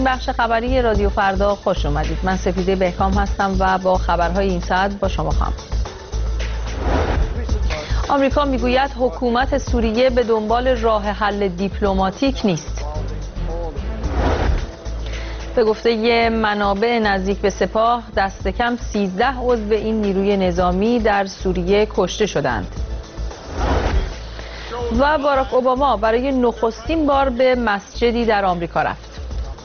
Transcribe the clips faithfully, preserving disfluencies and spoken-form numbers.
این بخش خبری رادیو فردا خوش اومدید. من سپیده بهکام هستم و با خبرهای این ساعت با شما خواهم. آمریکا میگوید حکومت سوریه به دنبال راه حل دیپلماتیک نیست. به گفته منابع نزدیک به سپاه دست کم سیزده عضو این نیروی نظامی در سوریه کشته شدند. و باراک اوباما برای نخستین بار به مسجدی در آمریکا رفت.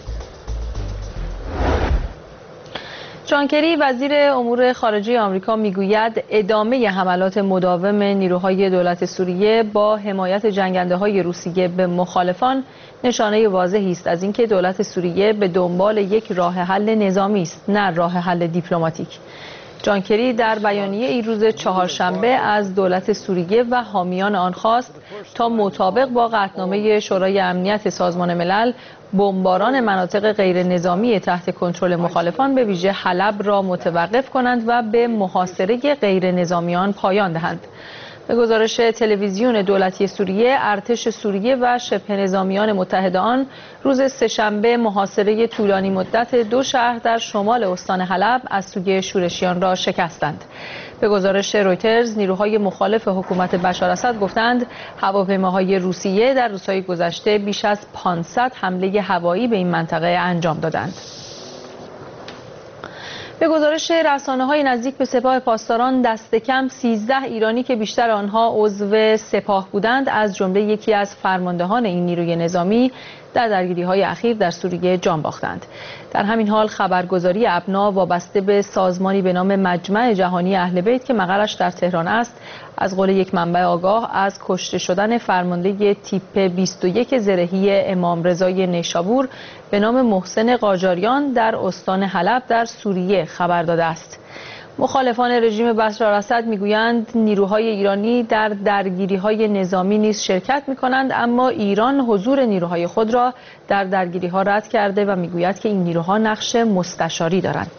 جان کری وزیر امور خارجه آمریکا میگوید ادامه حملات مداوم نیروهای دولت سوریه با حمایت جنگنده‌های روسیه به مخالفان نشانه واضحی است از اینکه دولت سوریه به دنبال یک راه حل نظامی است، نه راه حل دیپلماتیک. جان کری در بیانیه ای روز چهارشنبه از دولت سوریه و حامیان آن خواست تا مطابق با قطعنامه شورای امنیت سازمان ملل بمباران مناطق غیر نظامی تحت کنترل مخالفان به ویژه حلب را متوقف کنند و به محاصره غیر نظامیان پایان دهند. به گزارش تلویزیون دولتی سوریه، ارتش سوریه و شبه نظامیان متحد آن روز سه‌شنبه محاصره طولانی مدت دو شهر در شمال استان حلب از سوی شورشیان را شکستند. به گزارش رویترز، نیروهای مخالف حکومت بشار اسد گفتند هواپیماهای روسیه در روزهای گذشته بیش از پانصد حمله هوایی به این منطقه انجام دادند. به گزارش رسانه‌های نزدیک به سپاه پاسداران دست کم سیزده ایرانی که بیشتر آنها عضو سپاه بودند از جمله یکی از فرماندهان این نیروی نظامی در درگیری‌های اخیر در سوریه جان باختند. در همین حال خبرگزاری ابنا وابسته به سازمانی به نام مجمع جهانی اهل بیت که مقرش در تهران است از قول یک منبع آگاه از کشته شدن فرمانده تیپ بیست و یک زرهی امام رضای نیشابور به نام محسن قاجاریان در استان حلب در سوریه خبر داده است. مخالفان رژیم بشار اسد میگویند نیروهای ایرانی در درگیری‌های نظامی نیز شرکت می‌کنند، اما ایران حضور نیروهای خود را در درگیری‌ها رد کرده و میگوید که این نیروها نقش مستشاری دارند.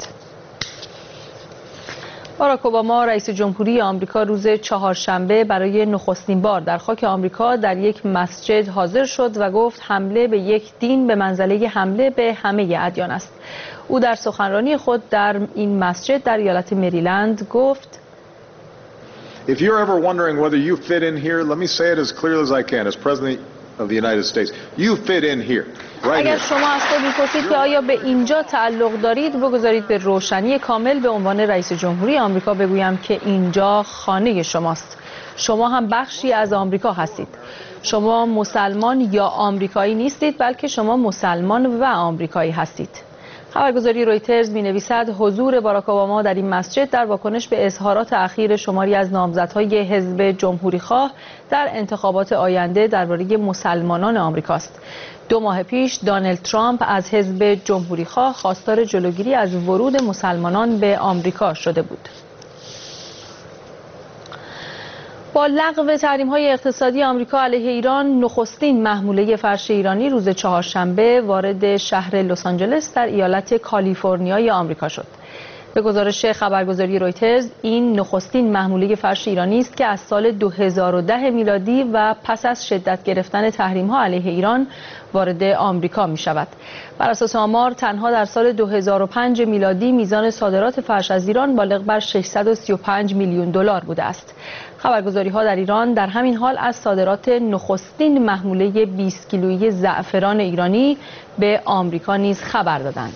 باراک اوباما رئیس جمهوری آمریکا روز چهارشنبه برای نخستین بار در خاک آمریکا در یک مسجد حاضر شد و گفت حمله به یک دین به منزله حمله به همه ادیان است. او در سخنرانی خود در این مسجد در ایالت مریلند گفت If you're ever wondering whether you fit in here, let me say it as clearly as I can as President of the United States. You fit in here. اگر شما از خود می‌پرسید که آیا به اینجا تعلق دارید، بگذارید به روشنی کامل به عنوان رئیس جمهوری آمریکا بگویم که اینجا خانه شماست. شما هم بخشی از آمریکا هستید. شما مسلمان یا آمریکایی نیستید، بلکه شما مسلمان و آمریکایی هستید. خبرگزاری رویترز می‌نویسد حضور باراک اوباما در این مسجد در واکنش به اظهارات اخیر شماری از نامزدهای حزب جمهوری‌خواه در انتخابات آینده درباره مسلمانان آمریکاست. دو ماه پیش دونالد ترامپ از حزب جمهوری‌خواه خواستار جلوگیری از ورود مسلمانان به آمریکا شده بود. با لغو تحریم‌های اقتصادی آمریکا علیه ایران، نخستین محموله فرش ایرانی روز چهارشنبه وارد شهر لس آنجلس در ایالت کالیفرنیای آمریکا شد. به گزارش خبرگزاری رویترز، این نخستین محموله فرش ایرانی است که از سال دو هزار و ده میلادی و پس از شدت گرفتن تحریم‌ها علیه ایران وارد آمریکا می شود. بر اساس آمار تنها در سال دو هزار و پنج میلادی میزان صادرات فرش از ایران بالغ بر ششصد و سی و پنج میلیون دلار بوده است. خبرگزاری‌ها در ایران در همین حال از صادرات نخستین محموله بیست کیلویی زعفران ایرانی به آمریکا نیز خبر دادند.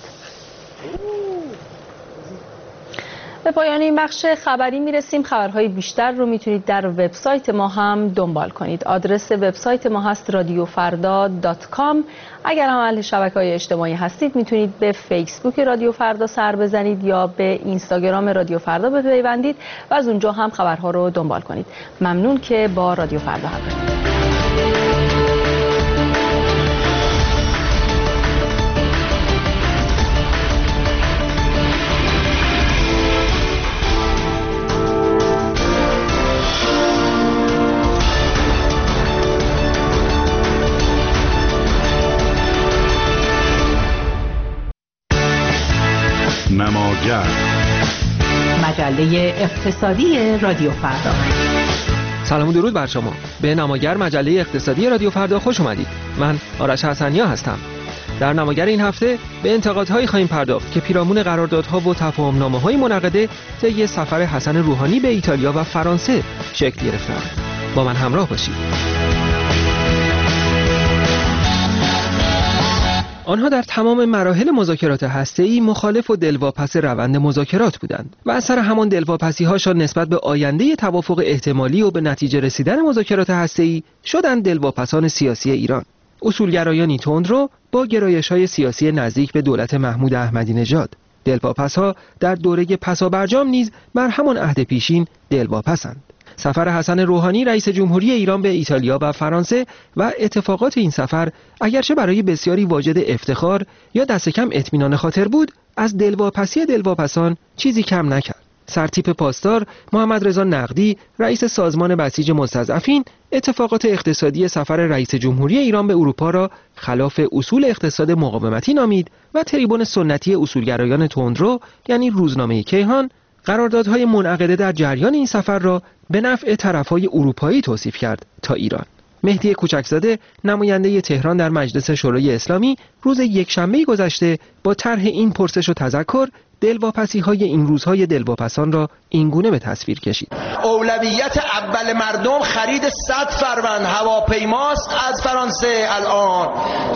به پایان این بخش خبری میرسیم. خبرهای بیشتر رو میتونید در وبسایت ما هم دنبال کنید. آدرس وبسایت ما هست رادیو فردا دات کام. اگر هم اهل شبکه‌های اجتماعی هستید میتونید به فیسبوک رادیو فردا سر بزنید یا به اینستاگرام رادیو فردا بپیوندید و از اونجا هم خبرها رو دنبال کنید. ممنون که با رادیو فردا همراهید. نماگر مجله اقتصادی رادیو فردا. سلام و درود بر شما. به نماگر مجله اقتصادی رادیو فردا خوش اومدید. من آرش حسنیا هستم. در نماگر این هفته به انتقادهایی خواهیم پرداخت که پیرامون قراردادها و تفاهم‌نامه‌های منعقده طی سفر حسن روحانی به ایتالیا و فرانسه شکل گرفتند. با من همراه باشید. آنها در تمام مراحل مذاکرات هسته‌ای مخالف و دلواپس روند مذاکرات بودند و اثر همان دلواپسی‌هاشان نسبت به آینده توافق احتمالی و به نتیجه رسیدن مذاکرات هسته‌ای شدند دلواپسان سیاسی ایران. اصولگرایانی تندرو با گرایش‌های سیاسی نزدیک به دولت محمود احمدی نژاد. دلواپس‌ها در دوره پسابرجام نیز بر همان عهد پیشین دلواپسند. سفر حسن روحانی رئیس جمهوری ایران به ایتالیا و فرانسه و اتفاقات این سفر اگرچه برای بسیاری واجد افتخار یا دست کم اطمینان خاطر بود، از دلواپسی دلواپسان چیزی کم نکرد. سرتیپ پاسدار محمد رضا نقدی رئیس سازمان بسیج مستضعفین اتفاقات اقتصادی سفر رئیس جمهوری ایران به اروپا را خلاف اصول اقتصاد مقاومتی نامید و تریبون سنتی اصولگرایان تندرو یعنی روزنامه کیهان قراردادهای منعقده در جریان این سفر را به نفع طرفهای اروپایی توصیف کرد تا ایران. مهدی کوچکزاده نماینده تهران در مجلس شورای اسلامی روز یکشنبه گذشته با طرح این پرسش و تذکر دلواپسی‌های این روزهای دلواپسان را اینگونه به تصویر کشید. اولویت اول مردم خرید صد فروند هواپیماست از فرانسه. الان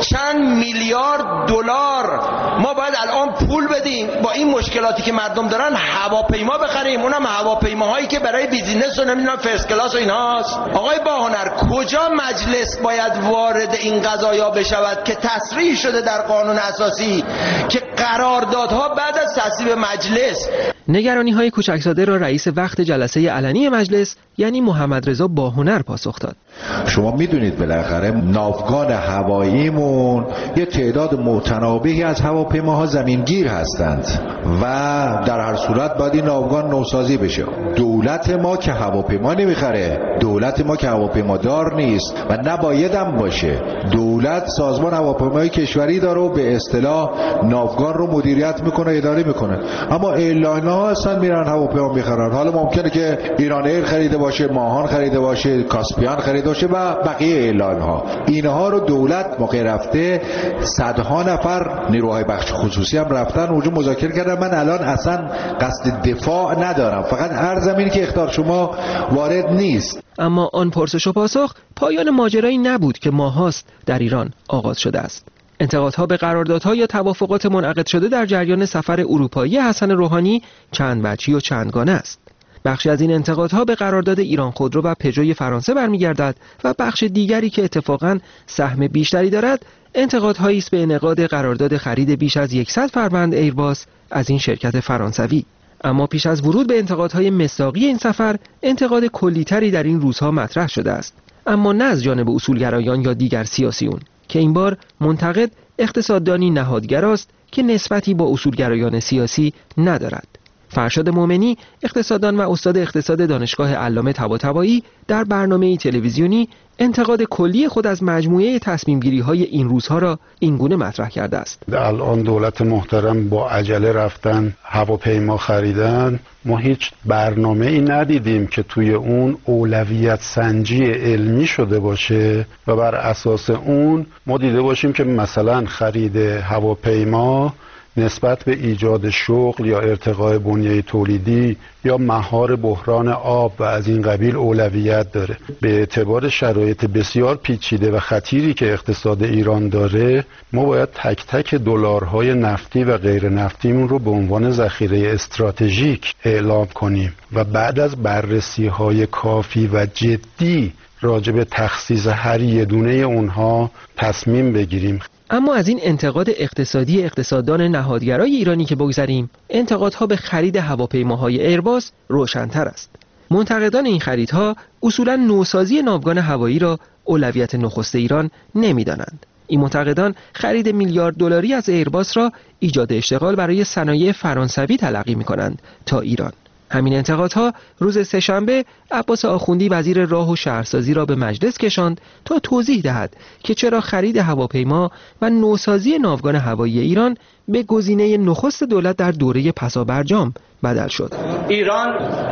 چند میلیارد دلار ما باید الان پول بدیم با این مشکلاتی که مردم دارن هواپیما بخریم، اونم هواپیماهایی که برای بیزینس و نمیدونم فرست کلاس و اینهاست. آقای باهنر کجا مجلس باید وارد این قضایا بشود که تصریح شده در قانون اساسی که قراردادها بعد از تصویب مجلس. نگرانی‌های کوچکزاده را رئیس وقت جلسه علنی مجلس یعنی محمد رضا باهنر پاسخ داد. شما میدونید بالاخره ناوگان هواییمون یه تعداد متناوبی از هواپیماها زمینگیر هستند و در هر صورت باید این ناوگان نوسازی بشه. دولت ما که هواپیما نمیخره، دولت ما که هواپیما دار نیست و نباید هم باشه. دولت سازمان هواپیمای کشوری داره و به اصطلاح ناوگان رو مدیریت میکنه، اداره میکنه. اما ایرلاین‌ها هستن میرن هواپیما میخرن. حالا ممکنه که ایران ایر خریده باشه، ماهان خریده باشه، کاسپیان خریده باشه و بقیه ایرلاین‌ها. اینها رو دولت موقع رفته صدها نفر نیروهای بخش خصوصی هم رفتن اونجا مذاکره کردن. من الان اصلا قصد دفاع ندارم، فقط عرضم اینه که اخطار شما وارد نیست. اما آن پرسش و پاسخ پایان ماجرایی نبود که ماهاست در ایران آغاز شده است. انتقادها به قراردادها یا توافقات منعقد شده در جریان سفر اروپایی حسن روحانی چند وجهی و چندگانه است. بخشی از این انتقادها به قرارداد ایران خودرو و پژوی فرانسه برمیگردد و بخش دیگری که اتفاقاً سهم بیشتری دارد انتقادهایی است به انعقاد قرارداد خرید بیش از صد فروند ایرباس از این شرکت فرانسوی. اما پیش از ورود به انتقادهای مصداقی این سفر انتقاد کلی‌تری در این روزها مطرح شده است، اما نه از جانب اصولگرایان یا دیگر سیاسیون که این بار منتقد اقتصاددانی نهادگراست که نسبتی با اصولگرایان سیاسی ندارد. فرشاد مومنی اقتصاددان و استاد اقتصاد دانشگاه علامه طباطبایی در برنامه تلویزیونی انتقاد کلی خود از مجموعه تصمیم گیری های این روزها را اینگونه مطرح کرده است. الان دولت محترم با عجله رفتن هواپیما خریدن. ما هیچ برنامه ای ندیدیم که توی اون اولویت سنجی علمی شده باشه و بر اساس اون ما دیده باشیم که مثلا خرید هواپیما نسبت به ایجاد شغل یا ارتقاء بنیه تولیدی یا مهار بحران آب و از این قبیل اولویت داره. به اعتبار شرایط بسیار پیچیده و خطیری که اقتصاد ایران داره، ما باید تک تک دلارهای نفتی و غیر نفتیمون رو به عنوان ذخیره استراتژیک اعلام کنیم و بعد از بررسی‌های کافی و جدی راجع به تخصیص هر یه دونه اونها تصمیم بگیریم. اما از این انتقاد اقتصادی اقتصاددان نهادگرای ایرانی که بگذریم، انتقادها به خرید هواپیماهای ایرباس روشن‌تر است. منتقدان این خریدها اصولاً نوسازی ناوگان هوایی را اولویت نخست ایران نمی‌دانند. این منتقدان خرید میلیارد دلاری از ایرباس را ایجاد اشتغال برای صنایع فرانسوی تلقی می‌کنند تا ایران. همین انتقادها روز سه‌شنبه عباس آخوندی وزیر راه و شهرسازی را به مجلس کشاند تا توضیح دهد که چرا خرید هواپیما و نوسازی ناوگان هوایی ایران به گزینه نخست دولت در دوره پسابرجام بدل شد. ایران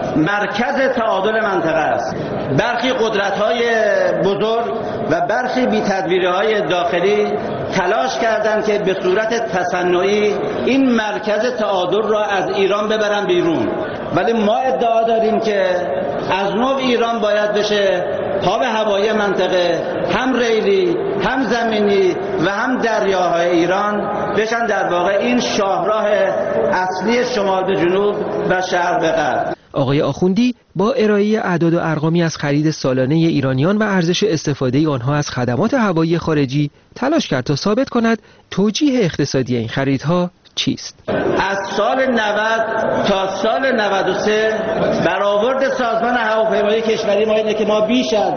مرکز تعادل منطقه است. برخی قدرت‌های بزرگ و برخی بی‌تدبیری‌های داخلی تلاش کردند که به صورت تصنعی این مرکز تعادل را از ایران ببرن بیرون، ولی ما ادعا داریم که از نو ایران باید بشه پا به هوایی منطقه، هم ریلی، هم زمینی و هم دریاهای ایران بشن در واقع این شاهراه اصلی شمال به جنوب و شرق به غرب. آقای آخوندی با ارائه اعداد و ارقامی از خرید سالانه ایرانیان و ارزش استفاده آنها از خدمات هوایی خارجی تلاش کرد تا ثابت کند توجیه اقتصادی این خریدها چیست؟ از سال نود تا سال نود و سه برآورد سازمان هواپیمایی کشوری ما اینه که ما بیش از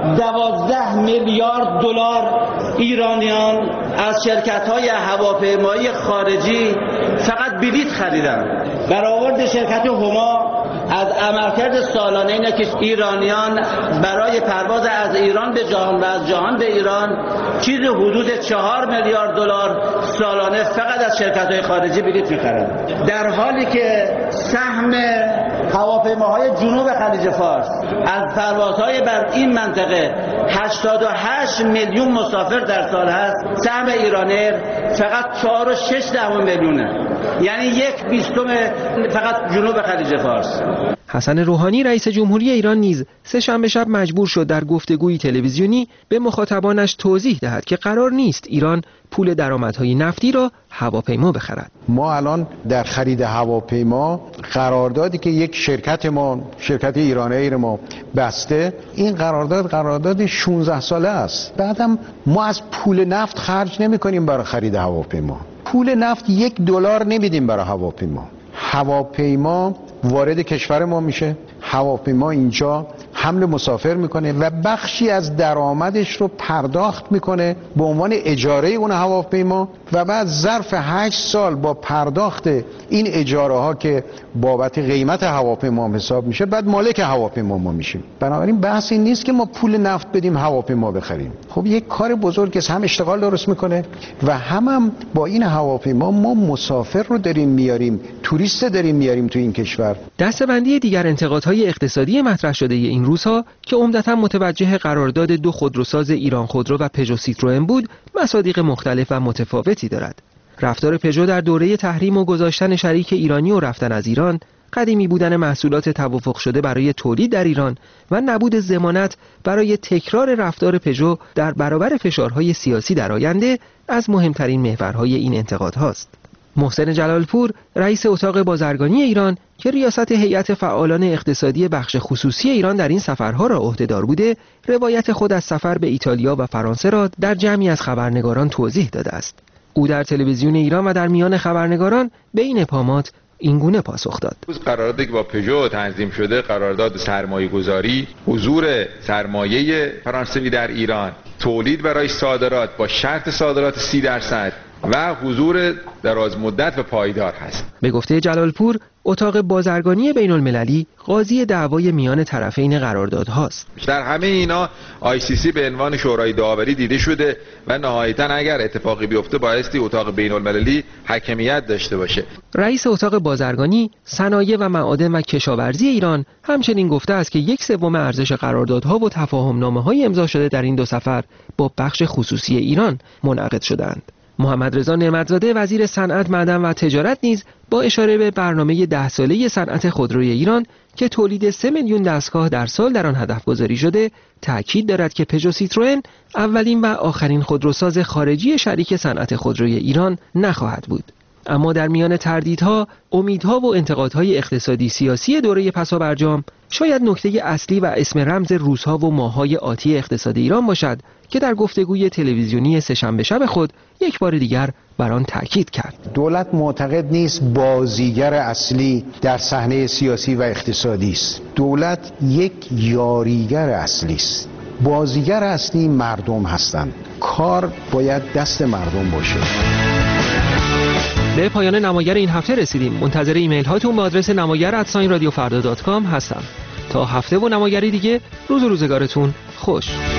دوازده میلیارد دلار ایرانیان از شرکت‌های هواپیمایی خارجی فقط بلیط خریدن. برآورد شرکت هما از عملکرد سالانه اینه که ایرانیان برای پرواز از ایران به جهان و از جهان به ایران چیز حدود چهار میلیارد دلار سالانه فقط از شرکت‌های خارجی بلیط می‌خرند، در حالی که سهم هواپیماهای جنوب خلیج فارس از پروازهای بر این منطقه هشتاد و هشت میلیون مسافر در سال هست، سهم ایرانیر فقط چهار و شش دهم میلیونه، یعنی یک بیستم فقط جنوب خلیج فارس. حسن روحانی رئیس جمهوری ایران نیز سه شنبه شب مجبور شد در گفتگوی تلویزیونی به مخاطبانش توضیح دهد که قرار نیست ایران پول درآمدهای نفتی را هواپیما بخرد. ما الان در خرید هواپیما قراردادی که یک شرکت ما شرکت ایران ایر ما بسته، این قرارداد قرارداد شانزده ساله است. بعدم ما از پول نفت خرج نمی کنیم برای خرید هواپیما. پول نفت یک دلار نمیدیم برای هواپیما. هواپیما وارد کشور ما میشه، هواپیما اینجا حمل مسافر میکنه و بخشی از درآمدش رو پرداخت میکنه به عنوان اجاره اون هواپیما و بعد ظرف هشت سال با پرداخت این اجاره ها که بابت قیمت هواپیما هم حساب میشه، بعد مالک هواپیما ما میشیم. بنابراین بحث این نیست که ما پول نفت بدیم هواپیما بخریم. خب یک کار بزرگ است، هم اشتغال درست میکنه و هم, هم با این هواپیما ما مسافر رو داریم میاریم، توریست داریم میاریم تو این کشور. دسته‌بندی دیگر انتقادهای اقتصادی مطرح شده این روزها که عمدتاً متوجه قرارداد دو خودروساز ایران خودرو و پژو سیتروئن بود، مصادیق مختلف و متفاوتی دارد. رفتار پژو در دوره تحریم و گذاشتن شریک ایرانی و رفتن از ایران، قدیمی بودن محصولات توافق شده برای تولید در ایران و نبود ضمانت برای تکرار رفتار پژو در برابر فشارهای سیاسی در آینده از مهمترین محورهای این انتقادهاست. محسن جلالپور رئیس اتاق بازرگانی ایران که ریاست هیئت فعالان اقتصادی بخش خصوصی ایران در این سفرها را عهدهدار بوده، روایت خود از سفر به ایتالیا و فرانسه را در جمعی از خبرنگاران توضیح داده است. او در تلویزیون ایران و در میان خبرنگاران به این ابهامات اینگونه پاسخ داد. قراردادی که با پژو تنظیم شده، قرارداد سرمایه‌گذاری، حضور سرمایه فرانسوی در ایران، تولید برای صادرات با شرط صادرات سی درصد و حضور دراز مدت و پایدار هست. به گفته جلالپور، اتاق بازرگانی بین المللی قاضی دعوای میان طرفین قراردادهاست. در همه اینا آی سی سی به عنوان شورای داوری دیده شده و نهایتاً اگر اتفاقی بیفته بایستی اتاق بین المللی حکمیت داشته باشه. رئیس اتاق بازرگانی، صنایع و معادن و کشاورزی ایران همچنین گفته است که یک سوم ارزش قراردادها و تفاهم‌نامه‌های امضا شده در این دو سفر با بخش خصوصی ایران منعقد شدند. محمد رضا نعمتزاده وزیر صنعت، معدن و تجارت نیز با اشاره به برنامه ده ساله صنعت خودروی ایران که تولید سه میلیون دستگاه در سال در آن هدف گذاری شده، تأکید دارد که پژو سیتروئن اولین و آخرین خودروساز خارجی شریک صنعت خودروی ایران نخواهد بود. اما در میان تردیدها، امیدها و انتقادهای اقتصادی سیاسی دوره پسابرجام، شاید نکته اصلی و اسم رمز روزها و ماه‌های آتی اقتصاد ایران باشد که در گفتگوی تلویزیونی سه‌شنبه شب خود یک بار دیگر بر آن تاکید کرد. دولت معتقد نیست بازیگر اصلی در صحنه سیاسی و اقتصادی است. دولت یک یاریگر اصلی است. بازیگر اصلی مردم هستند. کار باید دست مردم باشه. به پایان نماگر این هفته رسیدیم. منتظر ایمیل هاتون به آدرس نماگر ات رادیو فردا دات کام هستم. تا هفته و نماگری دیگه، روز و روزگارتون خوش.